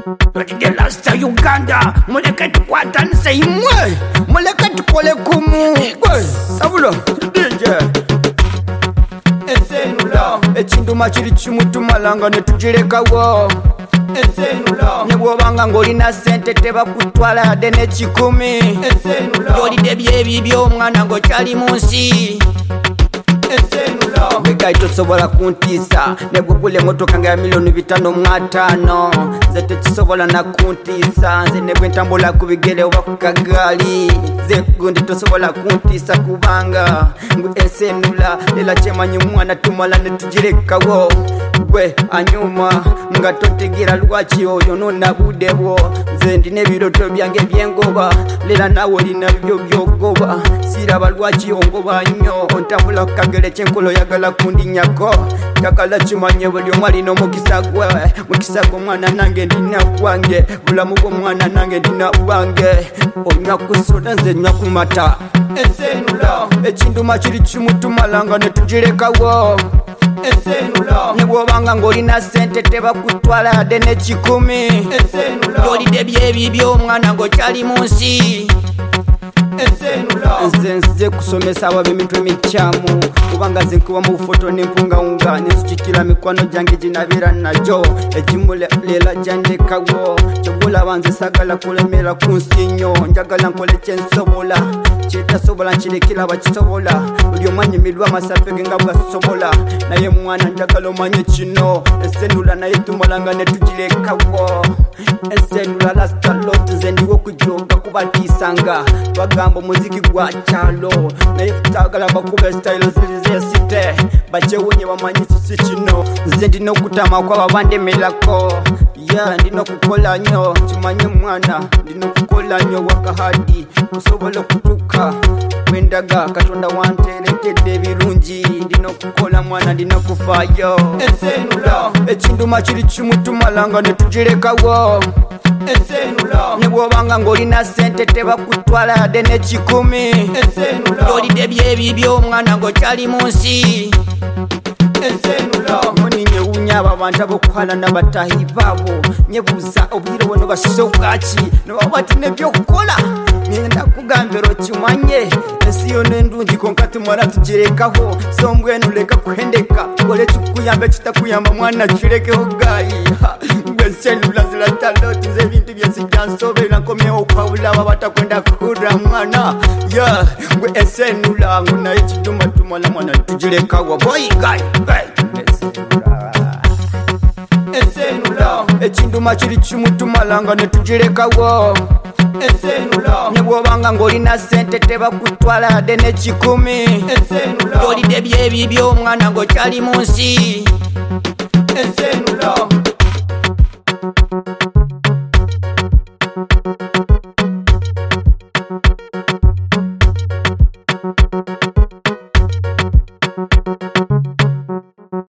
The last of Uganda, muleke tukwatanise imwe, muleke tukole kumu. Sabulo, DJ Esenula, echinduma chiri chimutumalanga netujirekawo. Esenula, nebwobanga ng'olina sente tebakutwala yadde n'ekikumi. Esenula, gy'olidde byebibyo omwana ng'okyali mu nsi. Esenula, begayi tosobola kuntiisa nebwogula emmotoka nga ya milioni 5,500. Nze tekisobola nakuntiisa, nze ne bwe ntambula ku bigere oba ku kagaali. Nze gundi tosobola kuntiisa kubanga ngwe Esenula, leela kyemanyi mwana tumala ne tugirekawo. Gwe anyuma nga totegeera lwaki oyo nonabudde bwo. Nze ndina ebiroto byange byengoba, leela naawe olina byo byogoba. Siraba lwaki ongoba nnyo, ontambula ku kagere kyenkolo oyagala kundinyako. Njagala kimanye buli omu alina omukisa gwe, mukisa gw'omwana nange ndina gwange, bulamu bw'omwana nange ndina bwange. Onywa ku soda nze nywa ku mata. Esenula, ekinduma kiri kimutumalanga ne tugirekawo. Esenula, nebwobanga ng'olina sente tebakutwala yadde n'ekikumi. Esenula, gy'olidde byebibyo omwana ng'okyali mu nsi. Esenula, nze nzize kusomesa abo b'emitwe emikyamu, kubanga nze nkuba mu bufoto n'empungawunga nenzijukira mikwano gyange ginabeera nagyo. Egimu leela gyandekawo, kyogulaba nze saagala kulemera ku nsi nnyo. Njagala nkole kyensobola, kyetasobola nkirekera bakisobola. Buli omu anyumirwa amasape ge nga bwasobola, naye mwana njagala omanye kino. Esenula naye tumulanga ne tugirekawo. Esenula lasta lot, nze ndiwo okujoga kubatiisanga. Bagamba omuziki gwa kyalo, naye tutagala bakube style ziri zesite, bakyewunye bamanyi kiki kino. Nze ndina okutama kwaba bandemerako, ndina okukola nnyo. Kimanye mwana, ndina okukola nnyo wakahadi kusobola okutuuka wendaga. Katonda wanterekedde ebirungi, ndina okukola mwana, ndina kufaayo. Esenula, ekinduma kiri kimutumalanga ne tugirekawo. Esenula, nebwobanga ng'olina sente tebakutwala yadde n'ekikumi. Esenula, gy'olidde byebibyo omwana ng'okyali mu nsi. Esenula, moni nyewunya abo abantu ab'okuhala n'abatahi baabo. Nyebuuza obwire bwe nobasise obwaki nobaba bati n'ebyokukola. Ngenda kugambira okimanye ensi yonna endungi konka tumala tugirekaho. So mbwenu leka kuhendeka, kole kikuyamba kitakuyamba mwana kirekeho gayi. Esenula zirataloti, nze ebintu byesijja nsoberera nkomyewo okwawula abo batakwenda kuhurra mwana. Gwe Esenula ngu naye kitumatumala mwana tugirekawo. Boy guy, Esenula, ekinduma kiri kimutumalanga ne tugirekawo. Esenula, nebwobanga ng'olina sente tebakutwala yadde n'ekikumi. Esenula, gy'olidde byebibyo omwana ng'okyali mu nsi.